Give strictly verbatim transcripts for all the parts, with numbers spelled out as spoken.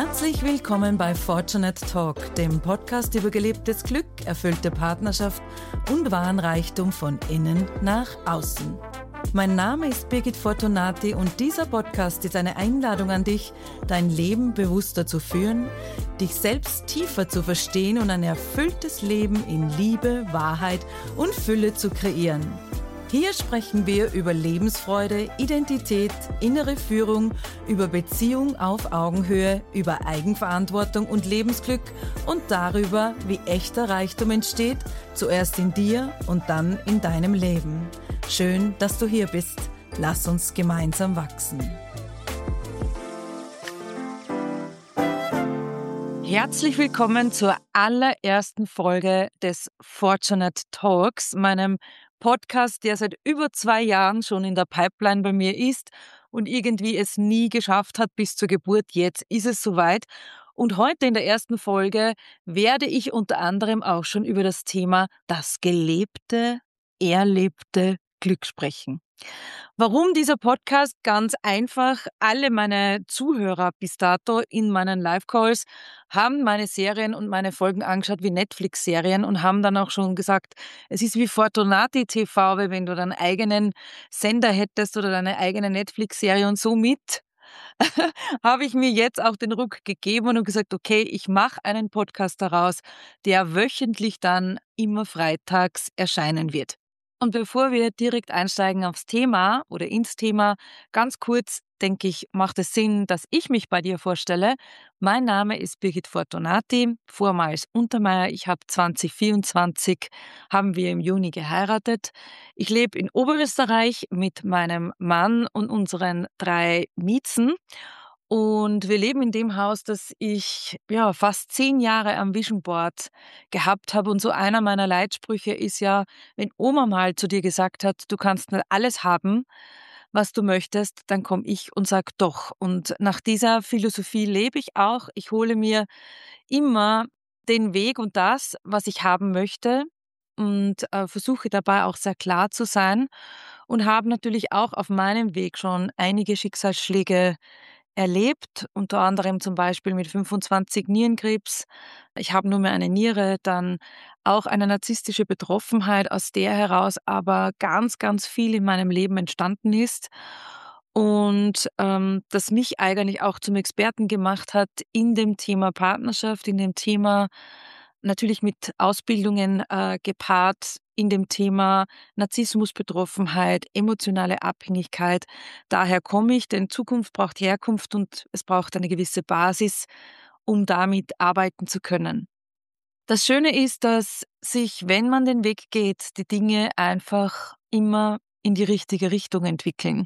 Herzlich willkommen bei Fortunate Talk, dem Podcast über gelebtes Glück, erfüllte Partnerschaft und wahren Reichtum von innen nach außen. Mein Name ist Birgit Fortunati und dieser Podcast ist eine Einladung an dich, dein Leben bewusster zu führen, dich selbst tiefer zu verstehen und ein erfülltes Leben in Liebe, Wahrheit und Fülle zu kreieren. Hier sprechen wir über Lebensfreude, Identität, innere Führung, über Beziehung auf Augenhöhe, über Eigenverantwortung und Lebensglück und darüber, wie echter Reichtum entsteht, zuerst in dir und dann in deinem Leben. Schön, dass du hier bist. Lass uns gemeinsam wachsen. Herzlich willkommen zur allerersten Folge des Fortunate Talks, meinem Podcast, der seit über zwei Jahren schon in der Pipeline bei mir ist und irgendwie es nie geschafft hat bis zur Geburt. Jetzt ist es soweit. Und heute in der ersten Folge werde ich unter anderem auch schon über das Thema das gelebte, erlebte Glück sprechen. Warum dieser Podcast? Ganz einfach. Alle meine Zuhörer bis dato in meinen Live-Calls haben meine Serien und meine Folgen angeschaut wie Netflix-Serien und haben dann auch schon gesagt, es ist wie Fortunati T V, weil wenn du deinen eigenen Sender hättest oder deine eigene Netflix-Serie und somit habe ich mir jetzt auch den Ruck gegeben und gesagt, okay, ich mache einen Podcast daraus, der wöchentlich dann immer freitags erscheinen wird. Und bevor wir direkt einsteigen aufs Thema oder ins Thema, ganz kurz, denke ich, macht es Sinn, dass ich mich bei dir vorstelle. Mein Name ist Birgit Fortunati, vormals Untermeier. Ich habe zwanzig vierundzwanzig, haben wir im Juni geheiratet. Ich lebe in Oberösterreich mit meinem Mann und unseren drei Miezen. Und wir leben in dem Haus, das ich ja fast zehn Jahre am Vision Board gehabt habe. Und so einer meiner Leitsprüche ist ja, wenn Oma mal zu dir gesagt hat, du kannst nicht alles haben, was du möchtest, dann komme ich und sage doch. Und nach dieser Philosophie lebe ich auch. Ich hole mir immer den Weg und das, was ich haben möchte und äh, versuche dabei auch sehr klar zu sein und habe natürlich auch auf meinem Weg schon einige Schicksalsschläge erlebt, unter anderem zum Beispiel mit fünfundzwanzig Nierenkrebs. Ich habe nur mehr eine Niere, dann auch eine narzisstische Betroffenheit, aus der heraus aber ganz, ganz viel in meinem Leben entstanden ist und ähm, das mich eigentlich auch zum Experten gemacht hat in dem Thema Partnerschaft, in dem Thema natürlich mit Ausbildungen äh, gepaart, in dem Thema Narzissmus, Betroffenheit, emotionale Abhängigkeit. Daher komme ich, denn Zukunft braucht Herkunft und es braucht eine gewisse Basis, um damit arbeiten zu können. Das Schöne ist, dass sich, wenn man den Weg geht, die Dinge einfach immer in die richtige Richtung entwickeln.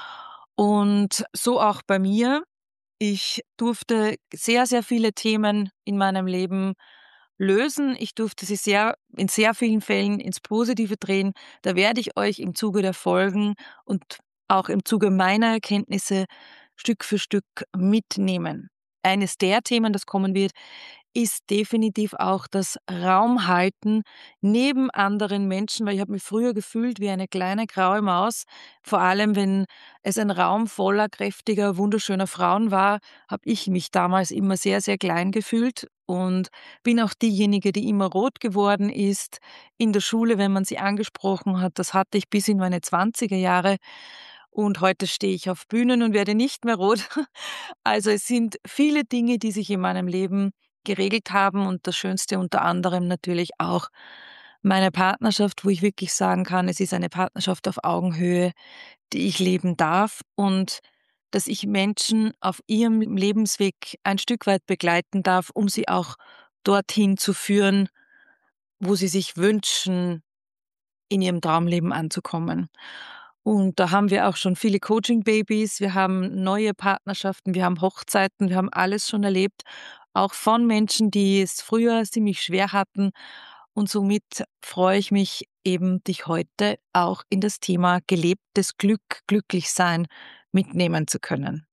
Und so auch bei mir. Ich durfte sehr, sehr viele Themen in meinem Leben lösen. Ich durfte sie sehr, in sehr vielen Fällen ins Positive drehen. Da werde ich euch im Zuge der Folgen und auch im Zuge meiner Erkenntnisse Stück für Stück mitnehmen. Eines der Themen, das kommen wird, ist definitiv auch das Raumhalten neben anderen Menschen, weil ich habe mich früher gefühlt wie eine kleine graue Maus. Vor allem, wenn es ein Raum voller kräftiger, wunderschöner Frauen war, habe ich mich damals immer sehr, sehr klein gefühlt und bin auch diejenige, die immer rot geworden ist in der Schule, wenn man sie angesprochen hat. Das hatte ich bis in meine zwanziger Jahre und heute stehe ich auf Bühnen und werde nicht mehr rot. Also es sind viele Dinge, die sich in meinem Leben geregelt haben und das Schönste unter anderem natürlich auch meine Partnerschaft, wo ich wirklich sagen kann, es ist eine Partnerschaft auf Augenhöhe, die ich leben darf und dass ich Menschen auf ihrem Lebensweg ein Stück weit begleiten darf, um sie auch dorthin zu führen, wo sie sich wünschen, in ihrem Traumleben anzukommen. Und da haben wir auch schon viele Coaching-Babys, wir haben neue Partnerschaften, wir haben Hochzeiten, wir haben alles schon erlebt, auch von Menschen, die es früher ziemlich schwer hatten. Und somit freue ich mich eben, dich heute auch in das Thema gelebtes Glück, glücklich sein mitnehmen zu können.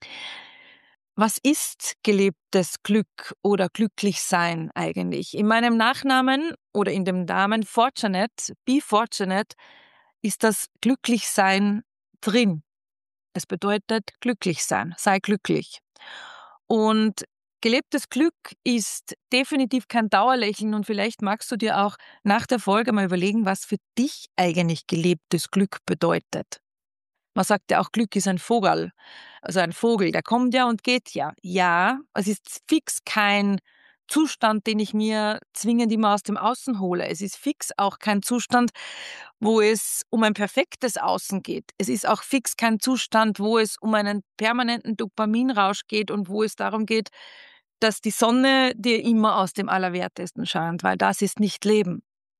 Was ist gelebtes Glück oder glücklich sein eigentlich? In meinem Nachnamen oder in dem Namen Fortunate, Be Fortunate, ist das Glücklichsein drin. Es bedeutet glücklich sein, sei glücklich. Und Gelebtes Glück ist definitiv kein Dauerlächeln und vielleicht magst du dir auch nach der Folge mal überlegen, was für dich eigentlich gelebtes Glück bedeutet. Man sagt ja auch, Glück ist ein Vogel. Also ein Vogel, der kommt ja und geht ja. Ja, es ist fix kein Zustand, den ich mir zwingend immer aus dem Außen hole. Es ist fix auch kein Zustand, wo es um ein perfektes Außen geht. Es ist auch fix kein Zustand, wo es um einen permanenten Dopaminrausch geht und wo es darum geht, dass die Sonne dir immer aus dem Allerwertesten scheint, weil das ist nicht Leben.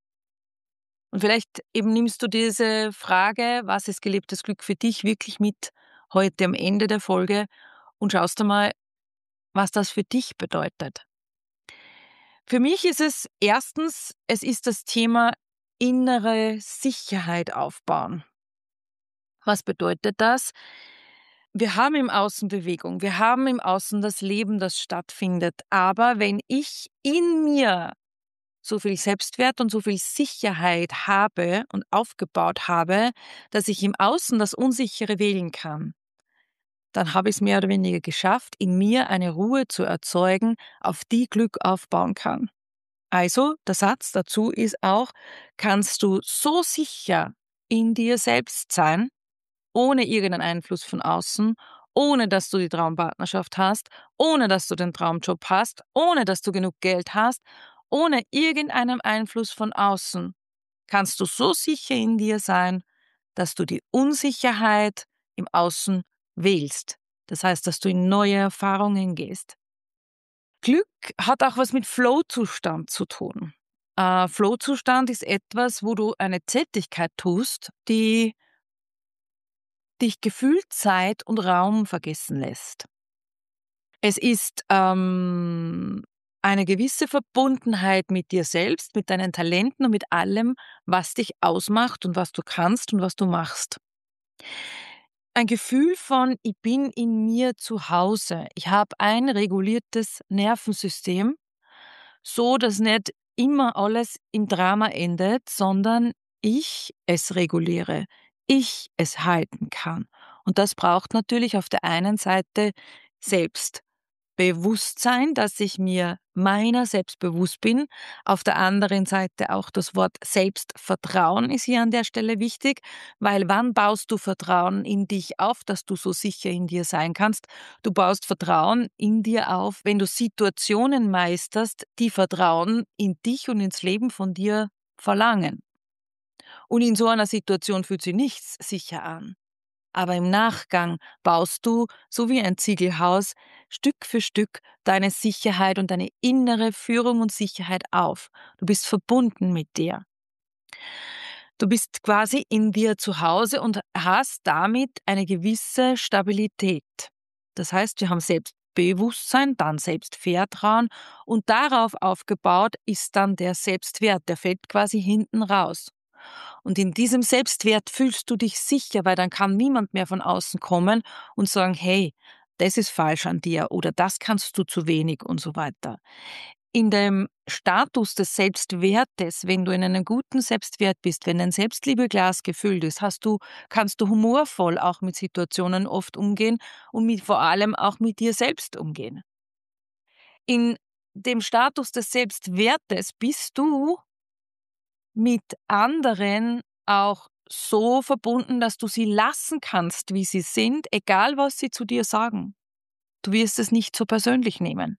Und vielleicht eben nimmst du diese Frage, was ist gelebtes Glück für dich, wirklich mit heute am Ende der Folge und schaust einmal, was das für dich bedeutet. Für mich ist es erstens, es ist das Thema innere Sicherheit aufbauen. Was bedeutet das? Wir haben im Außen Bewegung, wir haben im Außen das Leben, das stattfindet. Aber wenn ich in mir so viel Selbstwert und so viel Sicherheit habe und aufgebaut habe, dass ich im Außen das Unsichere wählen kann, dann habe ich es mehr oder weniger geschafft, in mir eine Ruhe zu erzeugen, auf die Glück aufbauen kann. Also, der Satz dazu ist auch, kannst du so sicher in dir selbst sein, ohne irgendeinen Einfluss von außen, ohne dass du die Traumpartnerschaft hast, ohne dass du den Traumjob hast, ohne dass du genug Geld hast, ohne irgendeinen Einfluss von außen, kannst du so sicher in dir sein, dass du die Unsicherheit im Außen wählst. Das heißt, dass du in neue Erfahrungen gehst. Glück hat auch was mit Flow-Zustand zu tun. Äh, Flow-Zustand ist etwas, wo du eine Tätigkeit tust, die dich gefühlt Zeit und Raum vergessen lässt. Es ist ähm, eine gewisse Verbundenheit mit dir selbst, mit deinen Talenten und mit allem, was dich ausmacht und was du kannst und was du machst. Ein Gefühl von, ich bin in mir zu Hause. Ich habe ein reguliertes Nervensystem, so dass nicht immer alles im Drama endet, sondern ich es reguliere, ich es halten kann. Und das braucht natürlich auf der einen Seite Selbstbewusstsein, dass ich mir meiner selbst bewusst bin. Auf der anderen Seite auch das Wort Selbstvertrauen ist hier an der Stelle wichtig, weil wann baust du Vertrauen in dich auf, dass du so sicher in dir sein kannst? Du baust Vertrauen in dir auf, wenn du Situationen meisterst, die Vertrauen in dich und ins Leben von dir verlangen. Und in so einer Situation fühlt sich nichts sicher an. Aber im Nachgang baust du, so wie ein Ziegelhaus, Stück für Stück deine Sicherheit und deine innere Führung und Sicherheit auf. Du bist verbunden mit dir. Du bist quasi in dir zu Hause und hast damit eine gewisse Stabilität. Das heißt, wir haben Selbstbewusstsein, dann Selbstvertrauen und darauf aufgebaut ist dann der Selbstwert, der fällt quasi hinten raus. Und in diesem Selbstwert fühlst du dich sicher, weil dann kann niemand mehr von außen kommen und sagen, hey, das ist falsch an dir oder das kannst du zu wenig und so weiter. In dem Status des Selbstwertes, wenn du in einem guten Selbstwert bist, wenn dein Selbstliebeglas gefüllt ist, hast du, kannst du humorvoll auch mit Situationen oft umgehen und mit, vor allem auch mit dir selbst umgehen. In dem Status des Selbstwertes bist du mit anderen auch so verbunden, dass du sie lassen kannst, wie sie sind, egal was sie zu dir sagen. Du wirst es nicht so persönlich nehmen.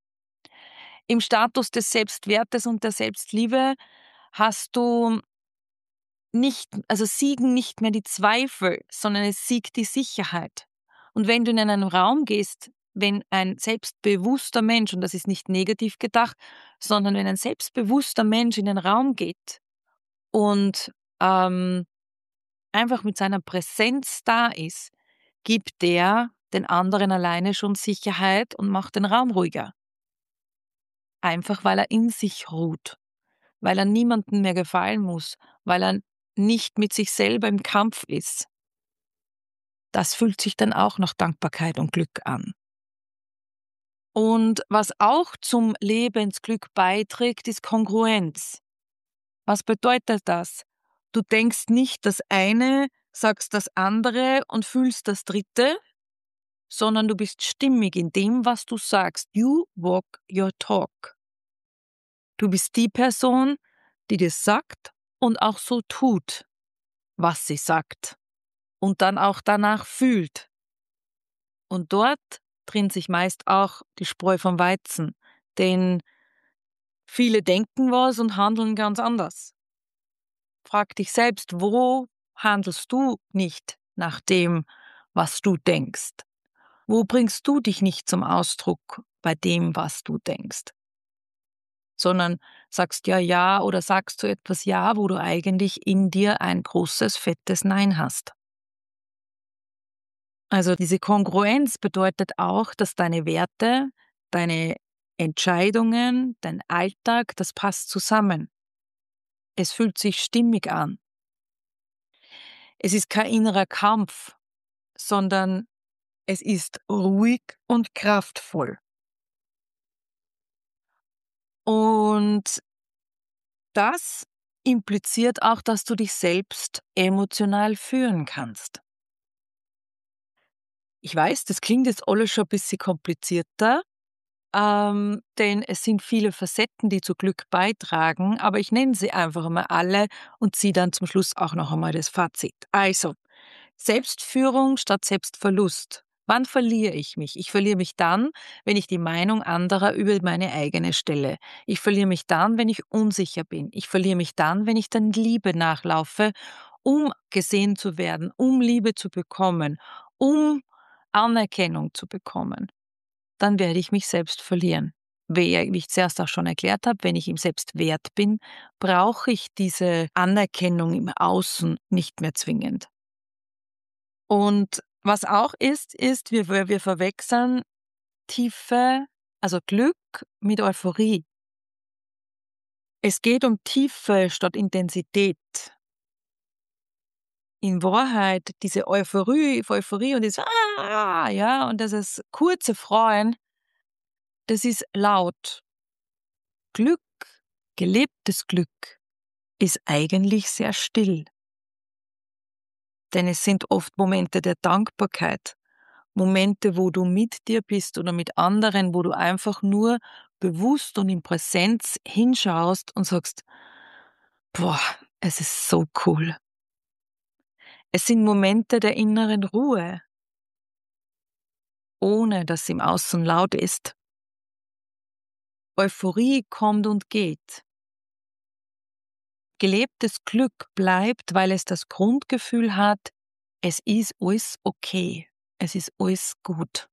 Im Status des Selbstwertes und der Selbstliebe hast du nicht, also siegen nicht mehr die Zweifel, sondern es siegt die Sicherheit. Und wenn du in einen Raum gehst, wenn ein selbstbewusster Mensch, und das ist nicht negativ gedacht, sondern wenn ein selbstbewusster Mensch in den Raum geht und ähm, einfach mit seiner Präsenz da ist, gibt der den anderen alleine schon Sicherheit und macht den Raum ruhiger. Einfach weil er in sich ruht, weil er niemandem mehr gefallen muss, weil er nicht mit sich selber im Kampf ist. Das fühlt sich dann auch nach Dankbarkeit und Glück an. Und was auch zum Lebensglück beiträgt, ist Kongruenz. Was bedeutet das? Du denkst nicht das eine, sagst das andere und fühlst das dritte, sondern du bist stimmig in dem, was du sagst. You walk your talk. Du bist die Person, die das sagt und auch so tut, was sie sagt und dann auch danach fühlt. Und dort trennt sich meist auch die Spreu vom Weizen, denn viele denken was und handeln ganz anders. Frag dich selbst, wo handelst du nicht nach dem, was du denkst? Wo bringst du dich nicht zum Ausdruck bei dem, was du denkst? Sondern sagst ja Ja oder sagst zu etwas Ja, wo du eigentlich in dir ein großes, fettes Nein hast. Also diese Kongruenz bedeutet auch, dass deine Werte, deine Entscheidungen, dein Alltag, das passt zusammen. Es fühlt sich stimmig an. Es ist kein innerer Kampf, sondern es ist ruhig und kraftvoll. Und das impliziert auch, dass du dich selbst emotional führen kannst. Ich weiß, das klingt jetzt alles schon ein bisschen komplizierter, ähm, denn es sind viele Facetten, die zu Glück beitragen, aber ich nenne sie einfach einmal alle und ziehe dann zum Schluss auch noch einmal das Fazit. Also, Selbstführung statt Selbstverlust. Wann verliere ich mich? Ich verliere mich dann, wenn ich die Meinung anderer über meine eigene stelle. Ich verliere mich dann, wenn ich unsicher bin. Ich verliere mich dann, wenn ich dann Liebe nachlaufe, um gesehen zu werden, um Liebe zu bekommen, um Anerkennung zu bekommen. Dann werde ich mich selbst verlieren. Wie ich zuerst auch schon erklärt habe, wenn ich ihm selbst wert bin, brauche ich diese Anerkennung im Außen nicht mehr zwingend. Und was auch ist, ist, wir, wir verwechseln Tiefe, also Glück mit Euphorie. Es geht um Tiefe statt Intensität. In Wahrheit, diese Euphorie, Euphorie und dieses Ah, ja, und dieses kurze Freuen, das ist laut. Glück, gelebtes Glück, ist eigentlich sehr still. Denn es sind oft Momente der Dankbarkeit, Momente, wo du mit dir bist oder mit anderen, wo du einfach nur bewusst und in Präsenz hinschaust und sagst, boah, es ist so cool. Es sind Momente der inneren Ruhe, ohne dass im Außen laut ist. Euphorie kommt und geht. Gelebtes Glück bleibt, weil es das Grundgefühl hat, es ist alles okay, es ist alles gut.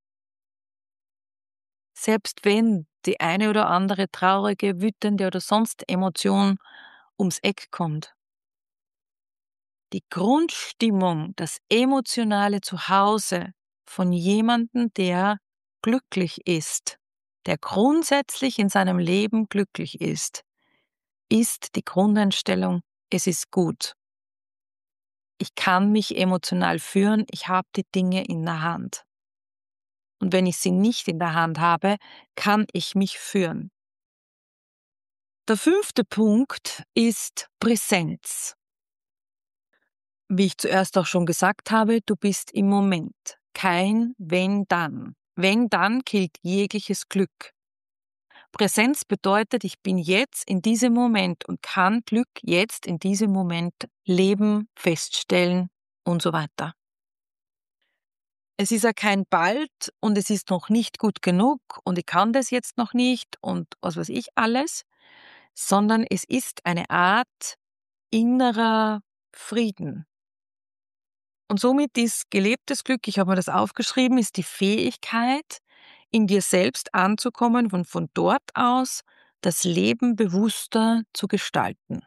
Selbst wenn die eine oder andere traurige, wütende oder sonst Emotion ums Eck kommt. Die Grundstimmung, das emotionale Zuhause von jemandem, der glücklich ist, der grundsätzlich in seinem Leben glücklich ist, ist die Grundeinstellung, es ist gut. Ich kann mich emotional führen, ich habe die Dinge in der Hand. Und wenn ich sie nicht in der Hand habe, kann ich mich führen. Der fünfte Punkt ist Präsenz. Wie ich zuerst auch schon gesagt habe, du bist im Moment. Kein wenn dann. Wenn dann killt jegliches Glück. Präsenz bedeutet, ich bin jetzt in diesem Moment und kann Glück jetzt in diesem Moment leben, feststellen und so weiter. Es ist ja kein bald und es ist noch nicht gut genug und ich kann das jetzt noch nicht und was weiß ich alles, sondern es ist eine Art innerer Frieden. Und somit ist gelebtes Glück, ich habe mir das aufgeschrieben, ist die Fähigkeit, in dir selbst anzukommen und von dort aus das Leben bewusster zu gestalten.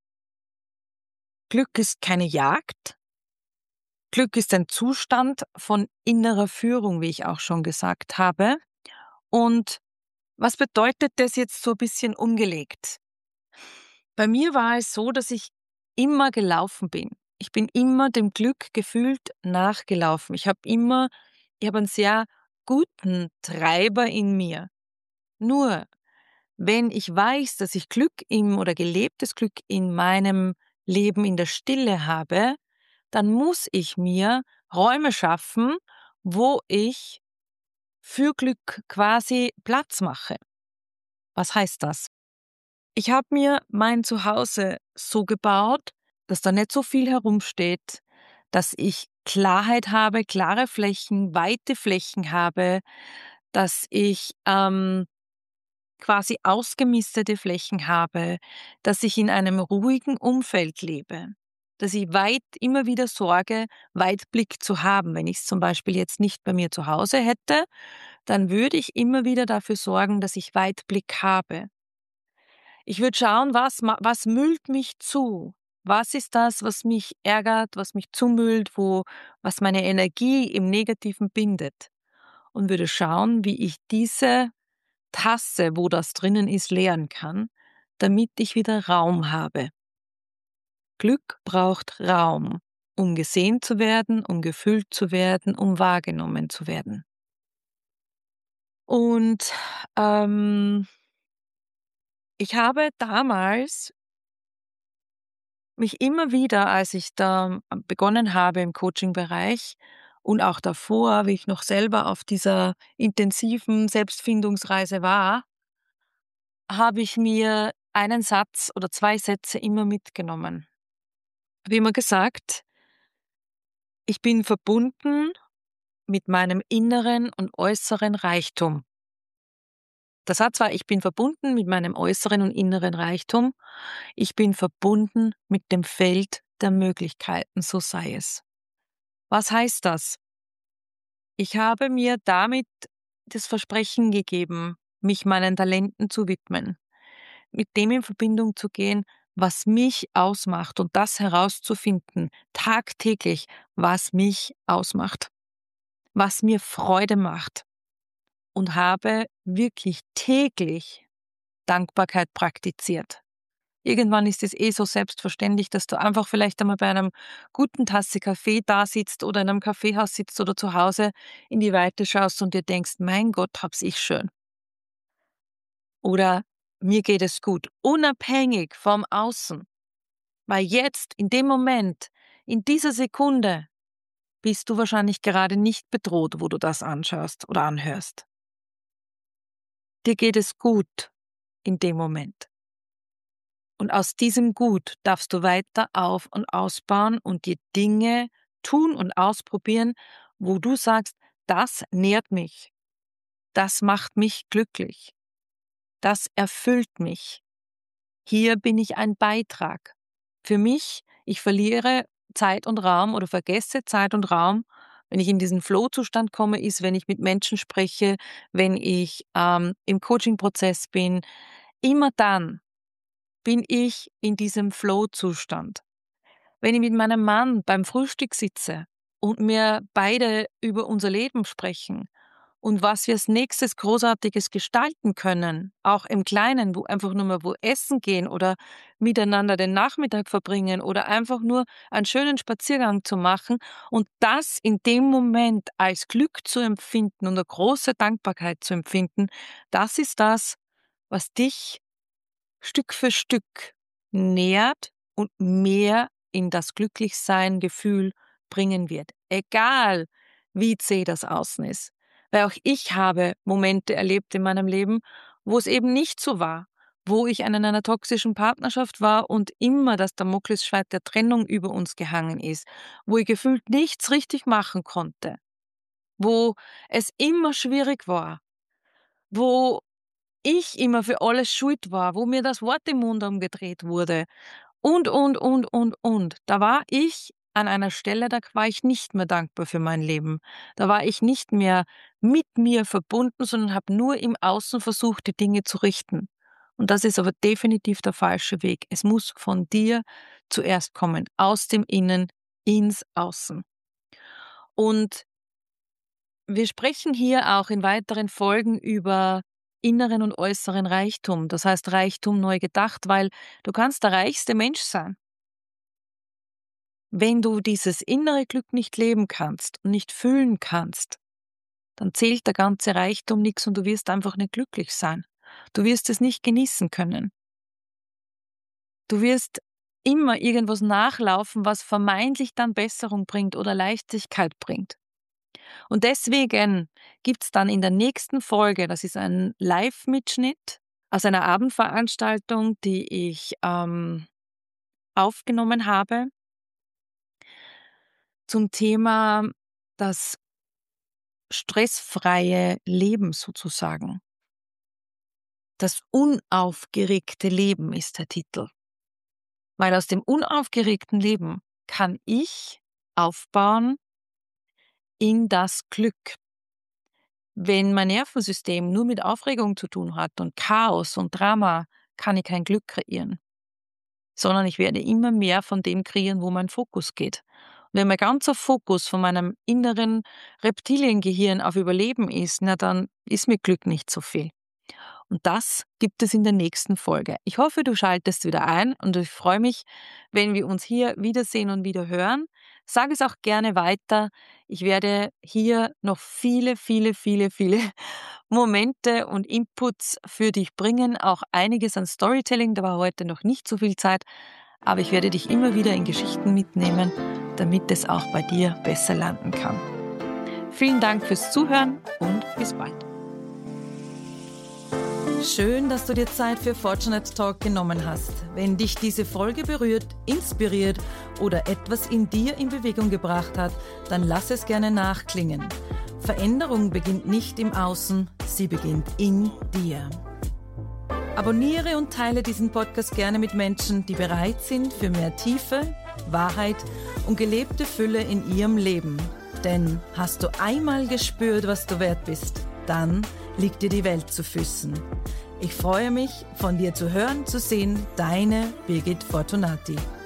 Glück ist keine Jagd. Glück ist ein Zustand von innerer Führung, wie ich auch schon gesagt habe. Und was bedeutet das jetzt so ein bisschen umgelegt? Bei mir war es so, dass ich immer gelaufen bin. Ich bin immer dem Glück gefühlt nachgelaufen. Ich habe immer, ich habe einen sehr guten Treiber in mir. Nur, wenn ich weiß, dass ich Glück im oder gelebtes Glück in meinem Leben in der Stille habe, dann muss ich mir Räume schaffen, wo ich für Glück quasi Platz mache. Was heißt das? Ich habe mir mein Zuhause so gebaut, dass da nicht so viel herumsteht, dass ich Klarheit habe, klare Flächen, weite Flächen habe, dass ich ähm, quasi ausgemistete Flächen habe, dass ich in einem ruhigen Umfeld lebe, dass ich weit immer wieder sorge, Weitblick zu haben. Wenn ich es zum Beispiel jetzt nicht bei mir zu Hause hätte, dann würde ich immer wieder dafür sorgen, dass ich Weitblick habe. Ich würde schauen, was ma was müllt mich zu? Was ist das, was mich ärgert, was mich zumüllt, wo was meine Energie im Negativen bindet? Und würde schauen, wie ich diese Tasse, wo das drinnen ist, leeren kann, damit ich wieder Raum habe. Glück braucht Raum, um gesehen zu werden, um gefüllt zu werden, um wahrgenommen zu werden. Und, ähm, ich habe damals mich immer wieder, als ich da begonnen habe im Coaching-Bereich und auch davor, wie ich noch selber auf dieser intensiven Selbstfindungsreise war, habe ich mir einen Satz oder zwei Sätze immer mitgenommen. Habe immer gesagt: „Ich bin verbunden mit meinem inneren und äußeren Reichtum.“ Der Satz war: „Ich bin verbunden mit meinem äußeren und inneren Reichtum. Ich bin verbunden mit dem Feld der Möglichkeiten, so sei es.“ Was heißt das? Ich habe mir damit das Versprechen gegeben, mich meinen Talenten zu widmen, mit dem in Verbindung zu gehen, was mich ausmacht und das herauszufinden, tagtäglich, was mich ausmacht, was mir Freude macht, und habe wirklich täglich Dankbarkeit praktiziert. Irgendwann ist es eh so selbstverständlich, dass du einfach vielleicht einmal bei einem guten Tasse Kaffee da sitzt oder in einem Kaffeehaus sitzt oder zu Hause in die Weite schaust und dir denkst: „Mein Gott, hab's ich schön.“ Oder „Mir geht es gut“, unabhängig vom Außen. Weil jetzt, in dem Moment, in dieser Sekunde bist du wahrscheinlich gerade nicht bedroht, wo du das anschaust oder anhörst. Dir geht es gut in dem Moment. Und aus diesem Gut darfst du weiter auf und ausbauen und die Dinge tun und ausprobieren, wo du sagst: „Das nährt mich, das macht mich glücklich, das erfüllt mich. Hier bin ich ein Beitrag.“ Für mich, ich verliere Zeit und Raum oder vergesse Zeit und Raum, wenn ich in diesen Flow-Zustand komme, ist, wenn ich mit Menschen spreche, wenn ich ähm, im Coaching-Prozess bin. Immer dann bin ich in diesem Flow-Zustand. Wenn ich mit meinem Mann beim Frühstück sitze und wir beide über unser Leben sprechen und was wir als Nächstes Großartiges gestalten können, auch im Kleinen, wo einfach nur mal wo essen gehen oder miteinander den Nachmittag verbringen oder einfach nur einen schönen Spaziergang zu machen und das in dem Moment als Glück zu empfinden und eine große Dankbarkeit zu empfinden, das ist das, was dich Stück für Stück nährt und mehr in das Glücklichsein-Gefühl bringen wird. Egal, wie zäh das Außen ist. Weil auch ich habe Momente erlebt in meinem Leben, wo es eben nicht so war, wo ich in einer toxischen Partnerschaft war und immer das Damoklesschwert der Trennung über uns gehangen ist, wo ich gefühlt nichts richtig machen konnte, wo es immer schwierig war, wo ich immer für alles schuld war, wo mir das Wort im Mund umgedreht wurde und, und, und, und, und. Da war ich an einer Stelle, da war ich nicht mehr dankbar für mein Leben. Da war ich nicht mehr mit mir verbunden, sondern habe nur im Außen versucht, die Dinge zu richten. Und das ist aber definitiv der falsche Weg. Es muss von dir zuerst kommen, aus dem Innen ins Außen. Und wir sprechen hier auch in weiteren Folgen über inneren und äußeren Reichtum. Das heißt Reichtum neu gedacht, weil du kannst der reichste Mensch sein. Wenn du dieses innere Glück nicht leben kannst und nicht fühlen kannst, dann zählt der ganze Reichtum nichts und du wirst einfach nicht glücklich sein. Du wirst es nicht genießen können. Du wirst immer irgendwas nachlaufen, was vermeintlich dann Besserung bringt oder Leichtigkeit bringt. Und deswegen gibt es dann in der nächsten Folge, das ist ein Live-Mitschnitt aus einer Abendveranstaltung, die ich ähm, aufgenommen habe, zum Thema das stressfreie Leben sozusagen. Das unaufgeregte Leben ist der Titel. Weil aus dem unaufgeregten Leben kann ich aufbauen in das Glück. Wenn mein Nervensystem nur mit Aufregung zu tun hat und Chaos und Drama, kann ich kein Glück kreieren. Sondern ich werde immer mehr von dem kreieren, wo mein Fokus geht. Und wenn mein ganzer Fokus von meinem inneren Reptiliengehirn auf Überleben ist, na dann ist mir Glück nicht so viel. Und das gibt es in der nächsten Folge. Ich hoffe, du schaltest wieder ein und ich freue mich, wenn wir uns hier wiedersehen und wieder hören. Sag es auch gerne weiter. Ich werde hier noch viele, viele, viele, viele Momente und Inputs für dich bringen. Auch einiges an Storytelling, da war heute noch nicht so viel Zeit. Aber ich werde dich immer wieder in Geschichten mitnehmen, damit es auch bei dir besser landen kann. Vielen Dank fürs Zuhören und bis bald. Schön, dass du dir Zeit für Fortunate Talk genommen hast. Wenn dich diese Folge berührt, inspiriert oder etwas in dir in Bewegung gebracht hat, dann lass es gerne nachklingen. Veränderung beginnt nicht im Außen, sie beginnt in dir. Abonniere und teile diesen Podcast gerne mit Menschen, die bereit sind für mehr Tiefe, Wahrheit und gelebte Fülle in ihrem Leben. Denn hast du einmal gespürt, was du wert bist, dann liegt dir die Welt zu Füßen. Ich freue mich, von dir zu hören, zu sehen. Deine Birgit Fortunati.